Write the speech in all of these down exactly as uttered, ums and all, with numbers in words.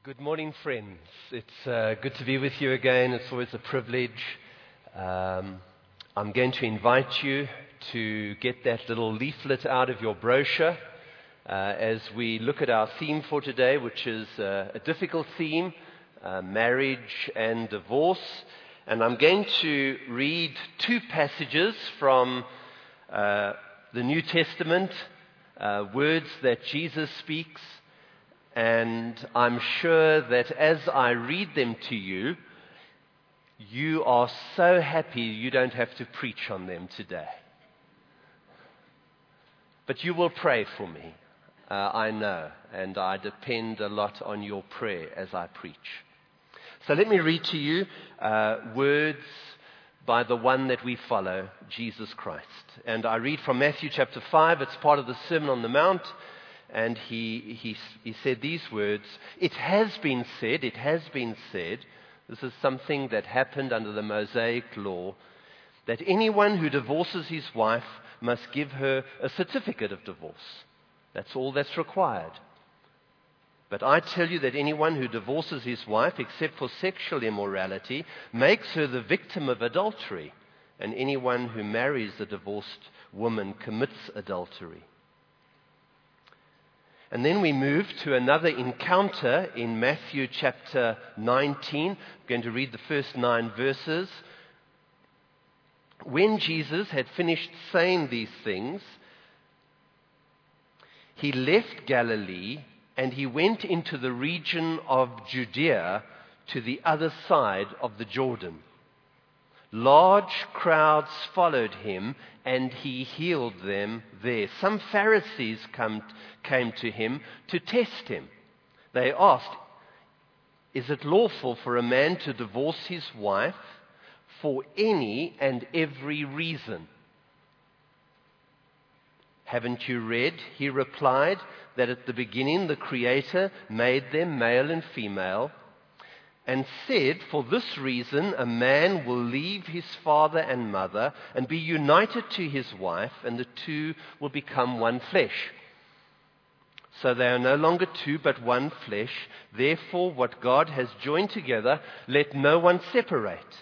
Good morning, friends. It's uh, good to be with you again. It's always a privilege. Um, I'm going to invite you to get that little leaflet out of your brochure uh, as we look at our theme for today, which is uh, a difficult theme, uh, marriage and divorce. And I'm going to read two passages from uh, the New Testament, uh, words that Jesus speaks. And I'm sure that as I read them to you, you are so happy you don't have to preach on them today. But you will pray for me, uh, I know, and I depend a lot on your prayer as I preach. So let me read to you uh, words by the one that we follow, Jesus Christ. And I read from Matthew chapter five. It's part of the Sermon on the Mount. And he, he, he said these words, "It has been said, it has been said," this is something that happened under the Mosaic law, "that anyone who divorces his wife must give her a certificate of divorce. That's all that's required. But I tell you that anyone who divorces his wife, except for sexual immorality, makes her the victim of adultery, and anyone who marries a divorced woman commits adultery." And then we move to another encounter in Matthew chapter nineteen. I'm going to read the first nine verses. When Jesus had finished saying these things, he left Galilee and he went into the region of Judea to the other side of the Jordan. Large crowds followed him, and he healed them there. Some Pharisees come, came to him to test him. They asked, "Is it lawful for a man to divorce his wife for any and every reason?" "Haven't you read," he replied, "that at the beginning the Creator made them male and female, and said, for this reason a man will leave his father and mother and be united to his wife, and the two will become one flesh. So they are no longer two, but one flesh. Therefore, what God has joined together, let no one separate."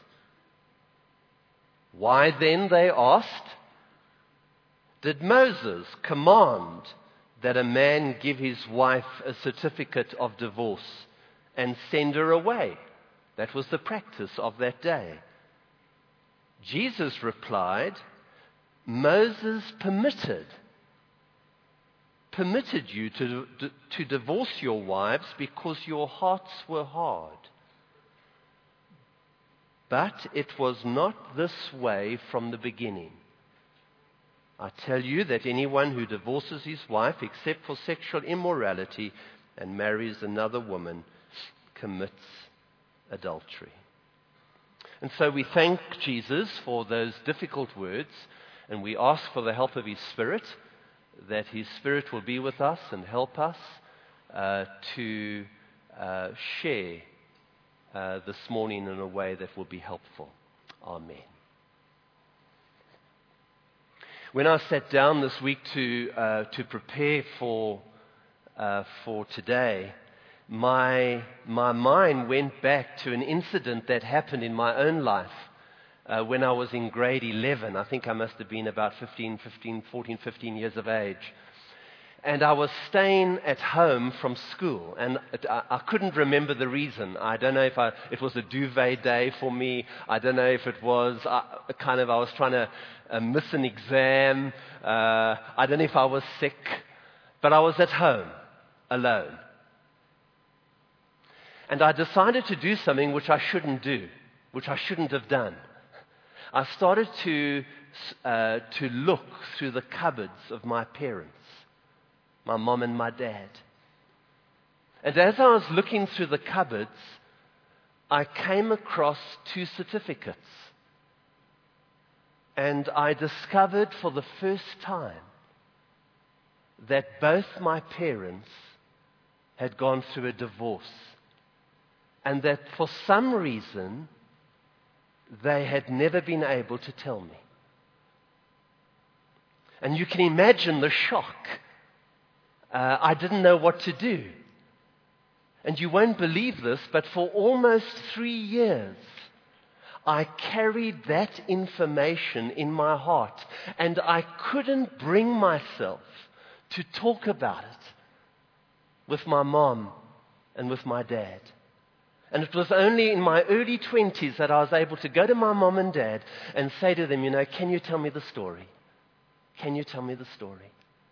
"Why then," they asked, "did Moses command that a man give his wife a certificate of divorce and send her away?" That was the practice of that day. Jesus replied, "Moses permitted, permitted you to, to divorce your wives because your hearts were hard. But it was not this way from the beginning. I tell you that anyone who divorces his wife except for sexual immorality and marries another woman commits adultery." And so we thank Jesus for those difficult words, and we ask for the help of His Spirit, that His Spirit will be with us and help us uh, to uh, share uh, this morning in a way that will be helpful. Amen. When I sat down this week to uh, to prepare for uh, for today, My, my mind went back to an incident that happened in my own life uh, when I was in grade eleven. I think I must have been about fifteen, fifteen, fourteen, fifteen years of age. And I was staying at home from school, and it, I, I couldn't remember the reason. I don't know if I, it was a duvet day for me. I don't know if it was uh, kind of I was trying to uh, miss an exam. Uh, I don't know if I was sick. But I was at home, alone. And I decided to do something which I shouldn't do, which I shouldn't have done. I started to uh, to look through the cupboards of my parents, my mom and my dad. And as I was looking through the cupboards, I came across two certificates. And I discovered for the first time that both my parents had gone through a divorce. And that for some reason, they had never been able to tell me. And you can imagine the shock. Uh, I didn't know what to do. And you won't believe this, but for almost three years, I carried that information in my heart, and I couldn't bring myself to talk about it with my mom and with my dad. And it was only in my early twenties that I was able to go to my mom and dad and say to them, you know, can you tell me the story? Can you tell me the story?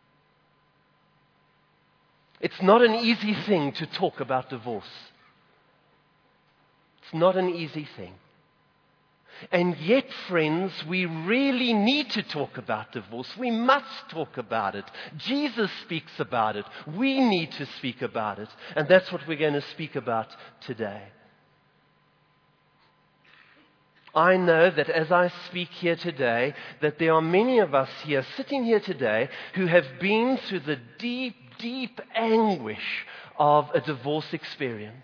It's not an easy thing to talk about divorce. It's not an easy thing. And yet, friends, we really need to talk about divorce. We must talk about it. Jesus speaks about it. We need to speak about it. And that's what we're going to speak about today. I know that as I speak here today, that there are many of us here, sitting here today, who have been through the deep, deep anguish of a divorce experience.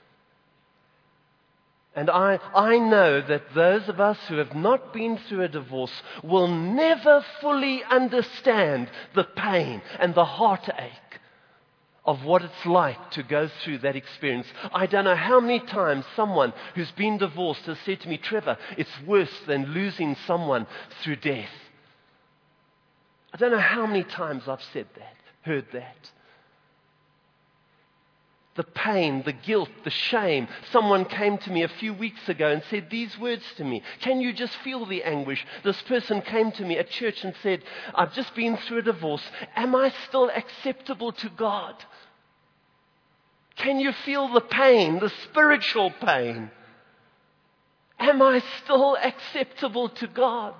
And I, I know that those of us who have not been through a divorce will never fully understand the pain and the heartache of what it's like to go through that experience. I don't know how many times someone who's been divorced has said to me, Trevor, it's worse than losing someone through death. I don't know how many times I've said that, heard that. The pain, the guilt, the shame. Someone came to me a few weeks ago and said these words to me. Can you just feel the anguish? This person came to me at church and said, I've just been through a divorce. Am I still acceptable to God? Can you feel the pain, the spiritual pain? Am I still acceptable to God?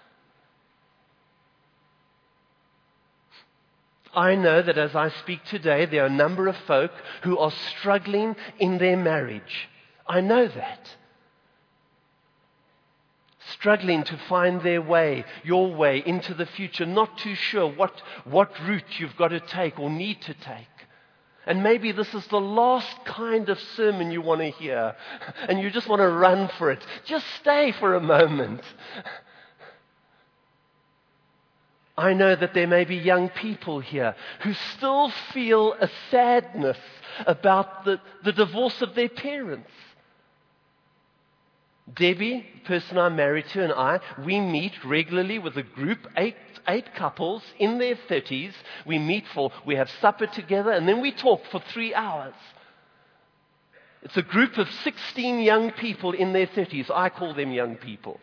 I know that as I speak today, there are a number of folk who are struggling in their marriage. I know that. Struggling to find their way, your way into the future, not too sure what, what route you've got to take or need to take. And maybe this is the last kind of sermon you want to hear, and you just want to run for it. Just stay for a moment. I know that there may be young people here who still feel a sadness about the, the divorce of their parents. Debbie, the person I'm married to, and I, we meet regularly with a group, eight, eight couples in their thirties. We meet for, we have supper together, and then we talk for three hours. It's a group of sixteen young people in their thirties. I call them young people.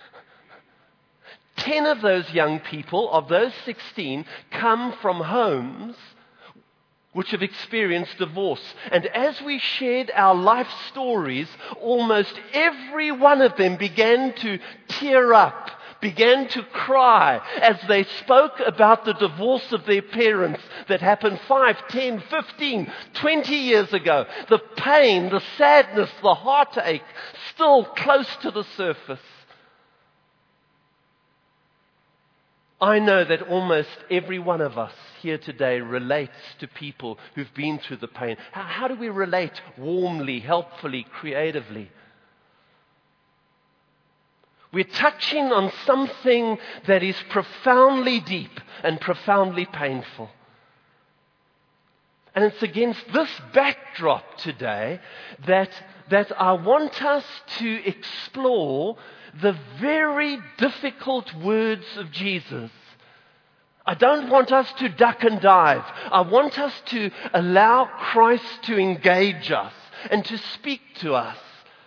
Ten of those young people, of those sixteen, come from homes which have experienced divorce. And as we shared our life stories, almost every one of them began to tear up, began to cry as they spoke about the divorce of their parents that happened five, ten, fifteen, twenty years ago. The pain, the sadness, the heartache, still close to the surface. I know that almost every one of us here today relates to people who've been through the pain. How, how do we relate warmly, helpfully, creatively? We're touching on something that is profoundly deep and profoundly painful. And it's against this backdrop today that, that I want us to explore the very difficult words of Jesus. I don't want us to duck and dive. I want us to allow Christ to engage us and to speak to us.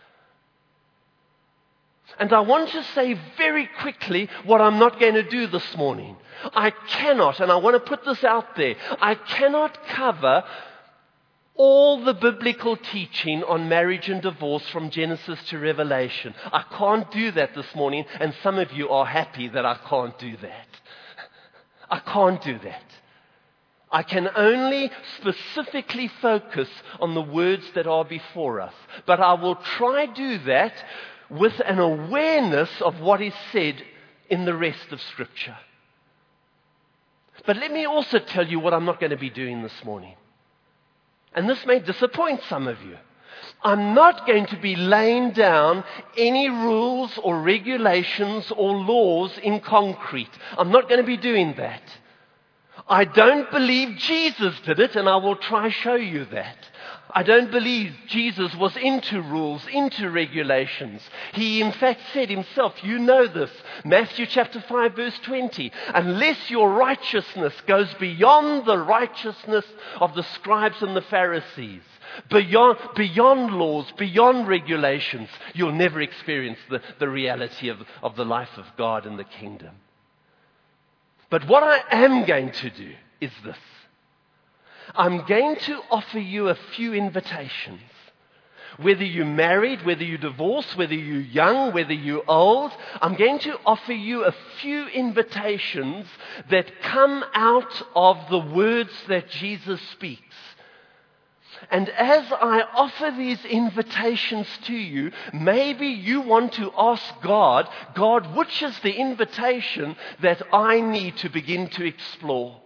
And I want to say very quickly what I'm not going to do this morning. I cannot, and I want to put this out there, I cannot cover all the biblical teaching on marriage and divorce from Genesis to Revelation. I can't do that this morning, and some of you are happy that I can't do that. I can't do that. I can only specifically focus on the words that are before us. But I will try to do that with an awareness of what is said in the rest of Scripture. But let me also tell you what I'm not going to be doing this morning. And this may disappoint some of you. I'm not going to be laying down any rules or regulations or laws in concrete. I'm not going to be doing that. I don't believe Jesus did it, and I will try to show you that. I don't believe Jesus was into rules, into regulations. He in fact said himself, you know this, Matthew chapter five verse twenty, unless your righteousness goes beyond the righteousness of the scribes and the Pharisees, beyond, beyond laws, beyond regulations, you'll never experience the, the reality of, of the life of God and the kingdom. But what I am going to do is this. I'm going to offer you a few invitations. Whether you're married, whether you're divorced, whether you're young, whether you're old, I'm going to offer you a few invitations that come out of the words that Jesus speaks. And as I offer these invitations to you, maybe you want to ask God, God, which is the invitation that I need to begin to explore?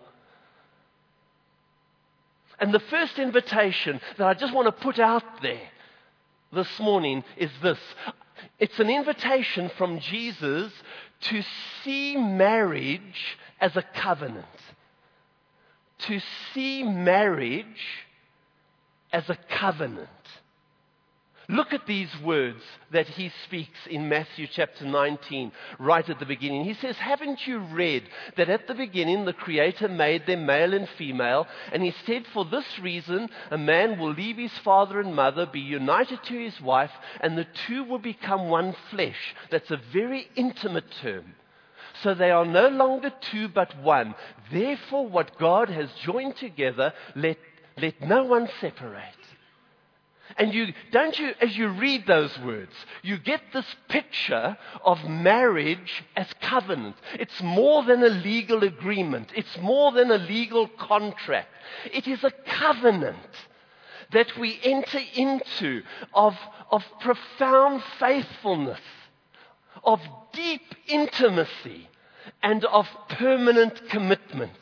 And the first invitation that I just want to put out there this morning is this. It's an invitation from Jesus to see marriage as a covenant. To see marriage as a covenant. Look at these words that he speaks in Matthew chapter nineteen, right at the beginning. He says, haven't you read that at the beginning the Creator made them male and female? And he said, for this reason, a man will leave his father and mother, be united to his wife, and the two will become one flesh. That's a very intimate term. So they are no longer two but one. Therefore, what God has joined together, let, let no one separate. And you, don't you, as you read those words, you get this picture of marriage as covenant. It's more than a legal agreement. It's more than a legal contract. It is a covenant that we enter into of, of profound faithfulness, of deep intimacy, and of permanent commitment.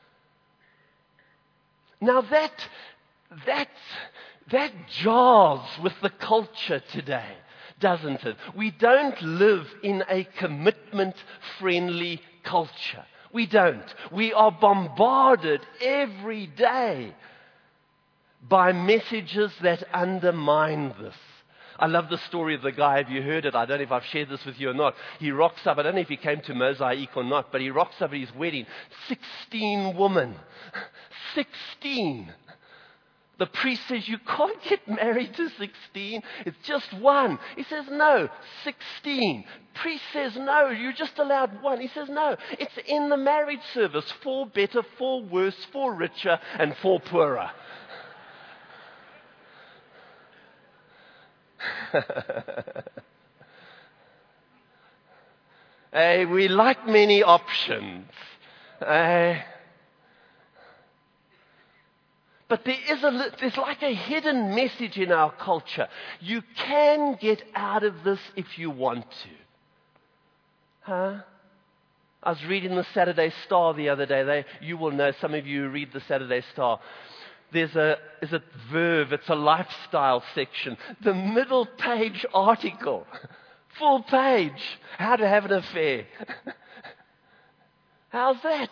Now that, that's... That jars with the culture today, doesn't it? We don't live in a commitment-friendly culture. We don't. We are bombarded every day by messages that undermine this. I love the story of the guy. Have you heard it? I don't know if I've shared this with you or not. He rocks up. I don't know if he came to Mosaic or not, but he rocks up at his wedding. Sixteen women. Sixteen. The priest says, you can't get married to sixteen. It's just one. He says, no, sixteen. Priest says, no, you're just allowed one. He says, no, it's in the marriage service. Four better, four worse, four richer, and four poorer. Hey, we like many options. Hey. But there is a, there's like a hidden message in our culture. You can get out of this if you want to. Huh? I was reading the Saturday Star the other day. They, you will know, some of you who read the Saturday Star. There's a, is it Verve? It's a lifestyle section. The middle page article. Full page. How to have an affair. How's that?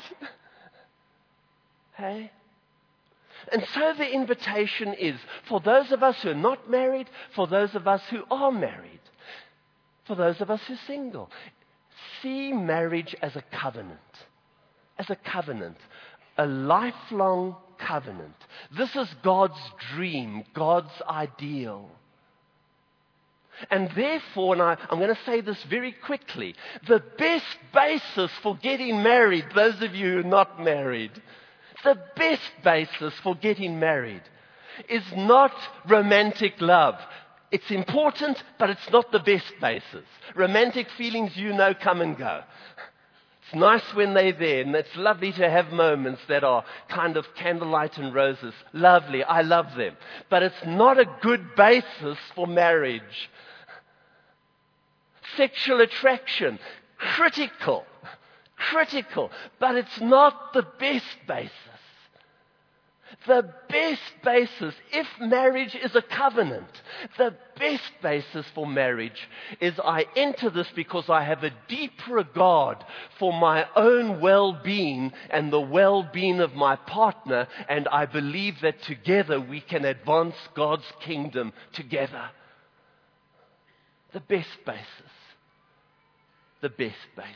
Hey? And so the invitation is for those of us who are not married, for those of us who are married, for those of us who are single. See marriage as a covenant. As a covenant. A lifelong covenant. This is God's dream, God's ideal. And therefore, and I, I'm going to say this very quickly, the best basis for getting married, those of you who are not married, the best basis for getting married is not romantic love. It's important, but it's not the best basis. Romantic feelings, you know, come and go. It's nice when they're there, and it's lovely to have moments that are kind of candlelight and roses. Lovely, I love them. But it's not a good basis for marriage. Sexual attraction, critical. Critical, but it's not the best basis. The best basis, if marriage is a covenant, The best basis for marriage is I enter this because I have a deep regard for my own well-being and the well-being of my partner, and I believe that together we can advance God's kingdom together. The best basis. The best basis.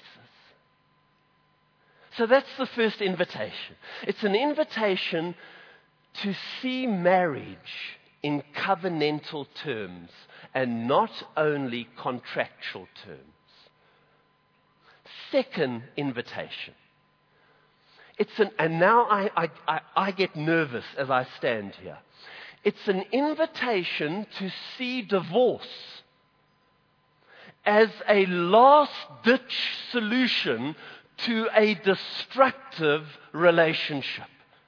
So that's the first invitation. It's an invitation to see marriage in covenantal terms and not only contractual terms. Second invitation. It's an, and now I, I, I, I get nervous as I stand here. It's an invitation to see divorce as a last-ditch solution to a destructive relationship.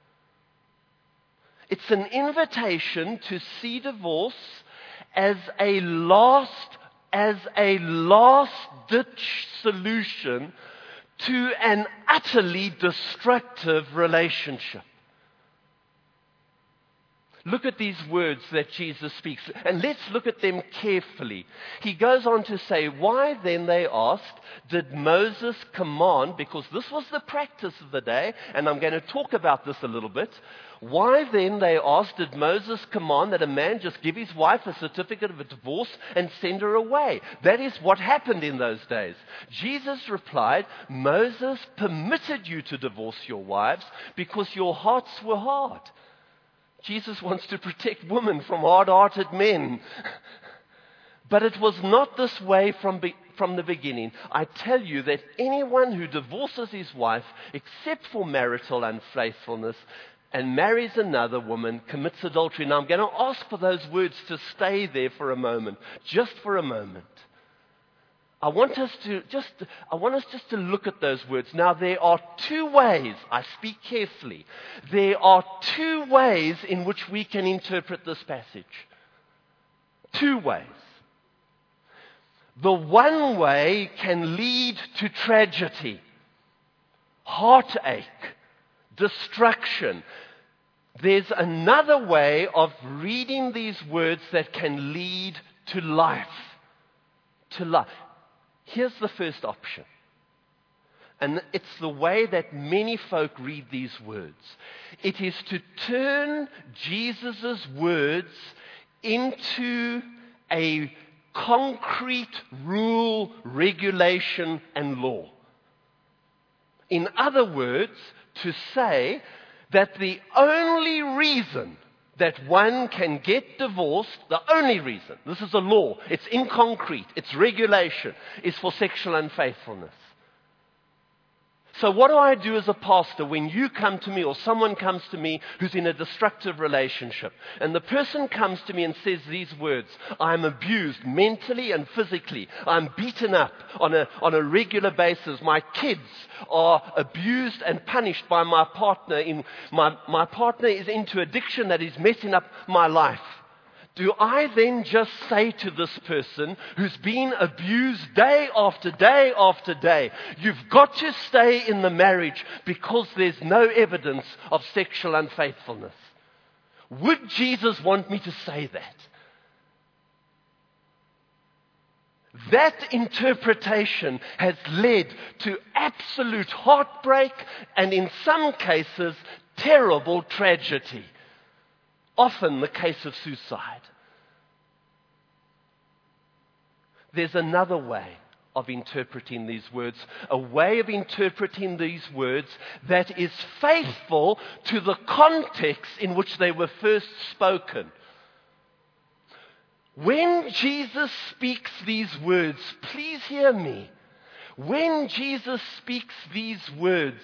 It's an invitation to see divorce as a last, as a last-ditch solution to an utterly destructive relationship. Look at these words that Jesus speaks, and let's look at them carefully. He goes on to say, why then, they asked, did Moses command, because this was the practice of the day, and I'm going to talk about this a little bit. Why then, they asked, did Moses command that a man just give his wife a certificate of a divorce and send her away? That is what happened in those days. Jesus replied, Moses permitted you to divorce your wives because your hearts were hard. Jesus wants to protect women from hard-hearted men. But it was not this way from, be, from the beginning. I tell you that anyone who divorces his wife, except for marital unfaithfulness, and marries another woman, commits adultery. Now I'm going to ask for those words to stay there for a moment, just for a moment. I want us to just, I want us just to look at those words. Now there are two ways, I speak carefully, there are two ways in which we can interpret this passage. Two ways. The one way can lead to tragedy, heartache, destruction. There's another way of reading these words that can lead to life. To life. Here's the first option. And it's the way that many folk read these words. It is to turn Jesus' words into a concrete rule, regulation, and law. In other words, to say that the only reason that one can get divorced, the only reason, this is a law, it's in concrete, it's regulation, is for sexual unfaithfulness. So what do I do as a pastor when you come to me or someone comes to me who's in a destructive relationship, and the person comes to me and says these words, I'm abused mentally and physically, I'm beaten up on a, on a regular basis, my kids are abused and punished by my partner, in, my, my partner is into addiction that is messing up my life. Do I then just say to this person who's been abused day after day after day, you've got to stay in the marriage because there's no evidence of sexual unfaithfulness? Would Jesus want me to say that? That interpretation has led to absolute heartbreak and in some cases terrible tragedy. Often the case of suicide. There's another way of interpreting these words, a way of interpreting these words that is faithful to the context in which they were first spoken. When Jesus speaks these words, please hear me. When Jesus speaks these words,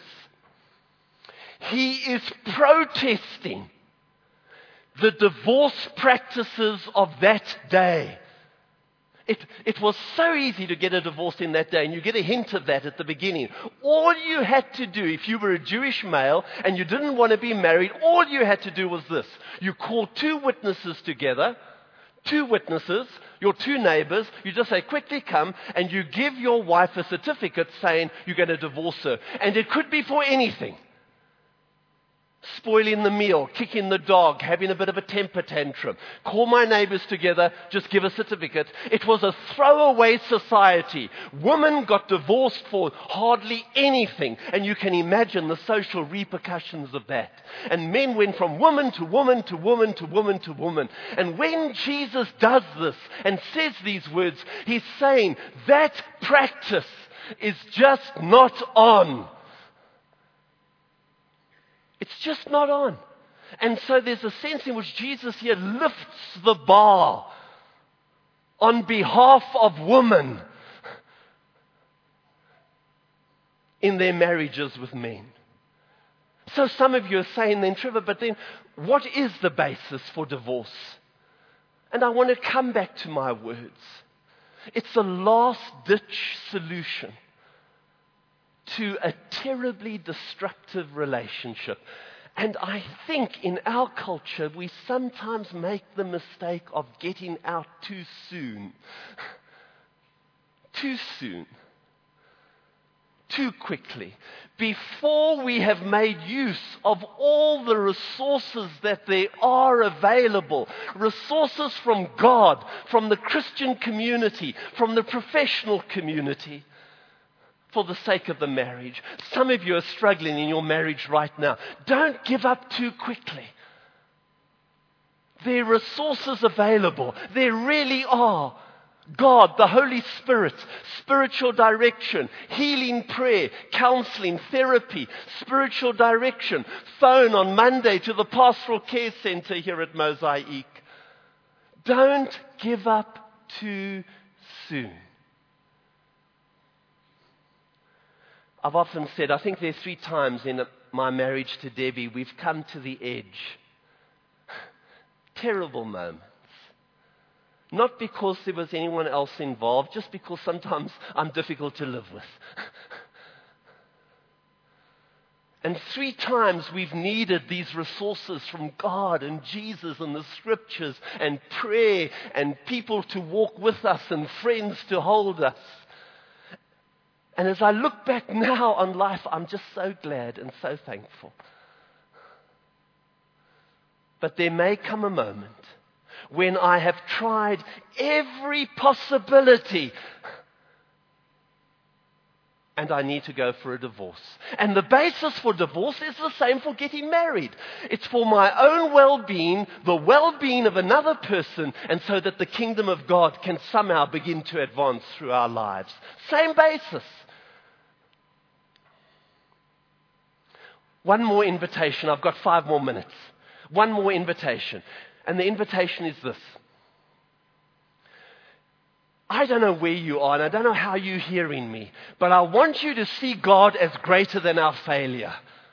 he is protesting the divorce practices of that day. It, it was so easy to get a divorce in that day, and you get a hint of that at the beginning. All you had to do, if you were a Jewish male and you didn't want to be married, all you had to do was this. You called two witnesses together, two witnesses, your two neighbors, you just say, quickly come, and you give your wife a certificate saying you're going to divorce her. And it could be for anything. spoiling the meal, kicking the dog, having a bit of a temper tantrum. Call my neighbors together, just give a certificate. It was a throwaway society. Women got divorced for hardly anything, and you can imagine the social repercussions of that. And men went from woman to woman to woman to woman to woman. And when Jesus does this and says these words, he's saying that practice is just not on. It's just not on. And so there's a sense in which Jesus here lifts the bar on behalf of women in their marriages with men. So some of you are saying then, Trevor, but then what is the basis for divorce? And I want to come back to my words. It's a last-ditch solution to a terribly destructive relationship. And I think in our culture, we sometimes make the mistake of getting out too soon. Too soon. Too quickly. Before we have made use of all the resources that there are available. Resources from God, from the Christian community, from the professional community. For the sake of the marriage. Some of you are struggling in your marriage right now. Don't give up too quickly. There are resources available. There really are. God, the Holy Spirit, spiritual direction, healing prayer, counseling, therapy, spiritual direction. Phone on Monday to the Pastoral Care Center here at Mosaic. Don't give up too soon. I've often said, I think there are three times in my marriage to Debbie, we've come to the edge. Terrible moments. Not because there was anyone else involved, just because sometimes I'm difficult to live with. And three times we've needed these resources from God and Jesus and the Scriptures and prayer and people to walk with us and friends to hold us. And as I look back now on life, I'm just so glad and so thankful. But there may come a moment when I have tried every possibility and I need to go for a divorce. And the basis for divorce is the same for getting married. It's for my own well-being, the well-being of another person, and so that the kingdom of God can somehow begin to advance through our lives. Same basis. One more invitation. I've got five more minutes. One more invitation. And the invitation is this. I don't know where you are, and I don't know how you're hearing me, but I want you to see God as greater than our failure.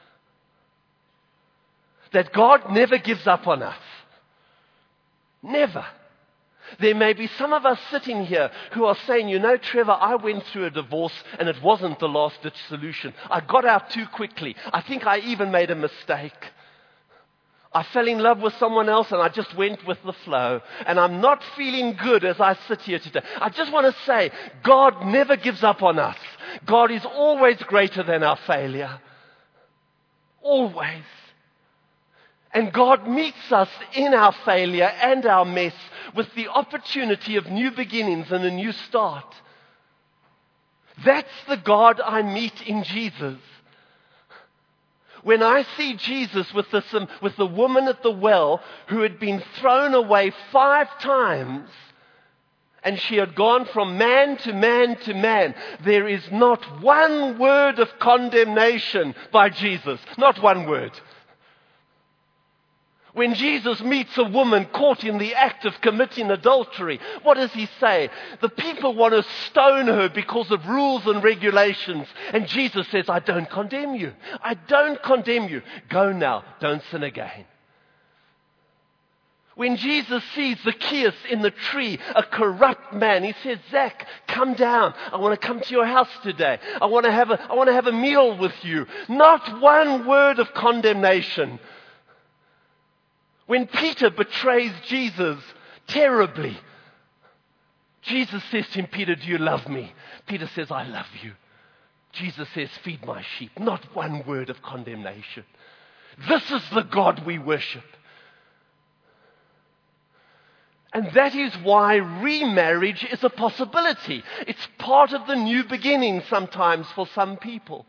That God never gives up on us. Never. There may be some of us sitting here who are saying, you know, Trevor, I went through a divorce and it wasn't the last-ditch solution. I got out too quickly. I think I even made a mistake. I fell in love with someone else and I just went with the flow. And I'm not feeling good as I sit here today. I just want to say, God never gives up on us. God is always greater than our failure. Always. And God meets us in our failure and our mess with the opportunity of new beginnings and a new start. That's the God I meet in Jesus. When I see Jesus with the, some, with the woman at the well who had been thrown away five times, and she had gone from man to man to man, there is not one word of condemnation by Jesus. Not one word. When Jesus meets a woman caught in the act of committing adultery, what does he say? The people want to stone her because of rules and regulations. And Jesus says, I don't condemn you. I don't condemn you. Go now. Don't sin again. When Jesus sees Zacchaeus in the tree, a corrupt man, he says, Zach, come down. I want to come to your house today. I want to have a, I want to have a meal with you. Not one word of condemnation. When Peter betrays Jesus terribly, Jesus says to him, Peter, do you love me? Peter says, I love you. Jesus says, feed my sheep. Not one word of condemnation. This is the God we worship. And that is why remarriage is a possibility. It's part of the new beginning sometimes for some people.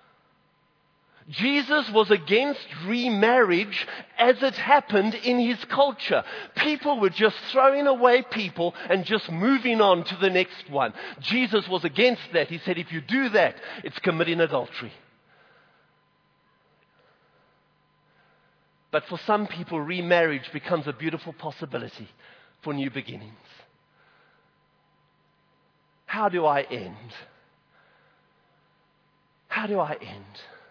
Jesus was against remarriage as it happened in his culture. People were just throwing away people and just moving on to the next one. Jesus was against that. He said, if you do that, it's committing adultery. But for some people, remarriage becomes a beautiful possibility for new beginnings. How do I end? How do I end?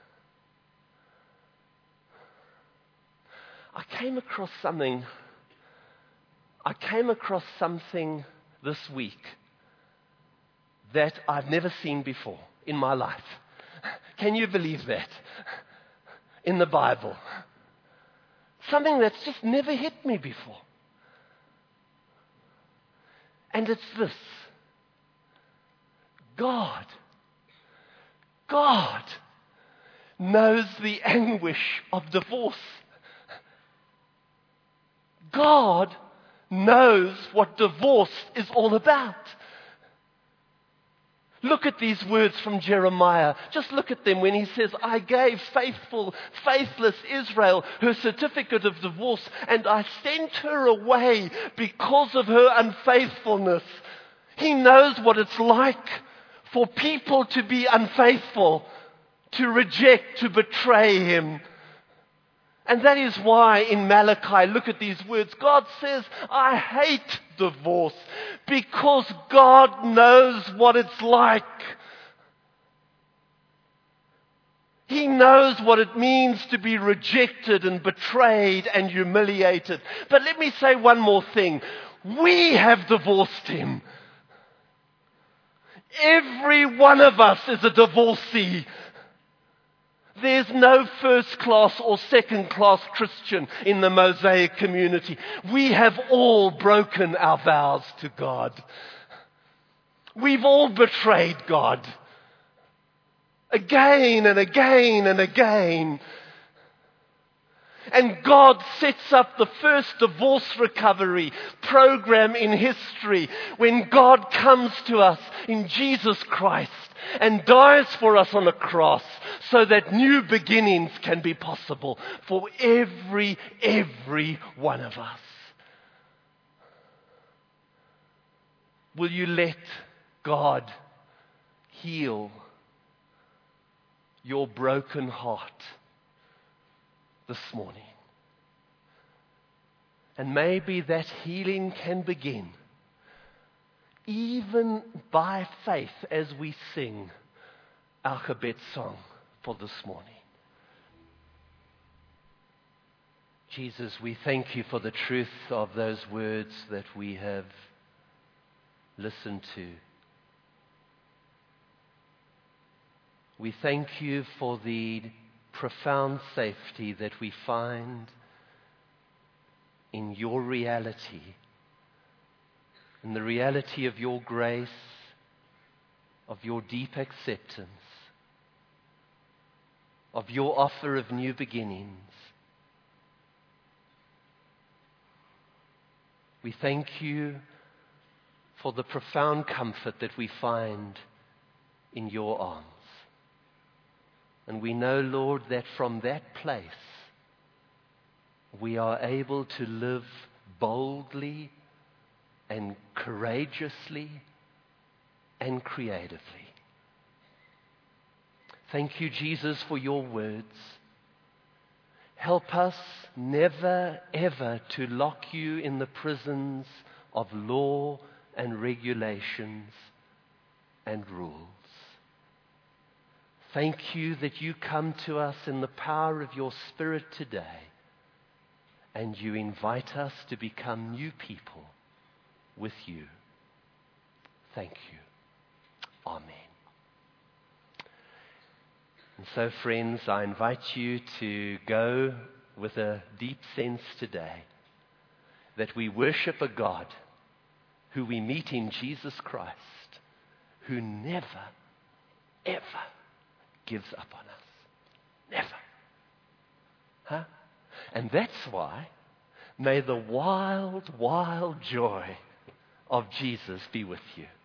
I came across something, I came across something this week that I've never seen before in my life. Can you believe that? In the Bible. Something that's just never hit me before. And it's this. God, God knows the anguish of divorce. God knows what divorce is all about. Look at these words from Jeremiah. Just look at them when he says, I gave faithful, faithless Israel her certificate of divorce, and I sent her away because of her unfaithfulness. He knows what it's like for people to be unfaithful, to reject, to betray him. And that is why in Malachi, look at these words. God says, I hate divorce because God knows what it's like. He knows what it means to be rejected and betrayed and humiliated. But let me say one more thing. We have divorced him. Every one of us is a divorcee. There's no first-class or second-class Christian in the Mosaic community. We have all broken our vows to God. We've all betrayed God. Again and again and again. And God sets up the first divorce recovery program in history when God comes to us in Jesus Christ and dies for us on a cross so that new beginnings can be possible for every, every one of us. Will you let God heal your broken heart this morning? And maybe that healing can begin even by faith as we sing our Chabad song for this morning. Jesus, we thank you for the truth of those words that we have listened to. We thank you for the profound safety that we find in your reality, in the reality of your grace, of your deep acceptance, of your offer of new beginnings. We thank you for the profound comfort that we find in your arms. And we know, Lord, that from that place we are able to live boldly and courageously and creatively. Thank you, Jesus, for your words. Help us never, ever to lock you in the prisons of law and regulations and rules. Thank you that you come to us in the power of your Spirit today, and you invite us to become new people with you. Thank you. Amen. And so, friends, I invite you to go with a deep sense today that we worship a God who we meet in Jesus Christ, who never, ever gives up on us. Never. Huh? And that's why, may the wild, wild joy of Jesus be with you.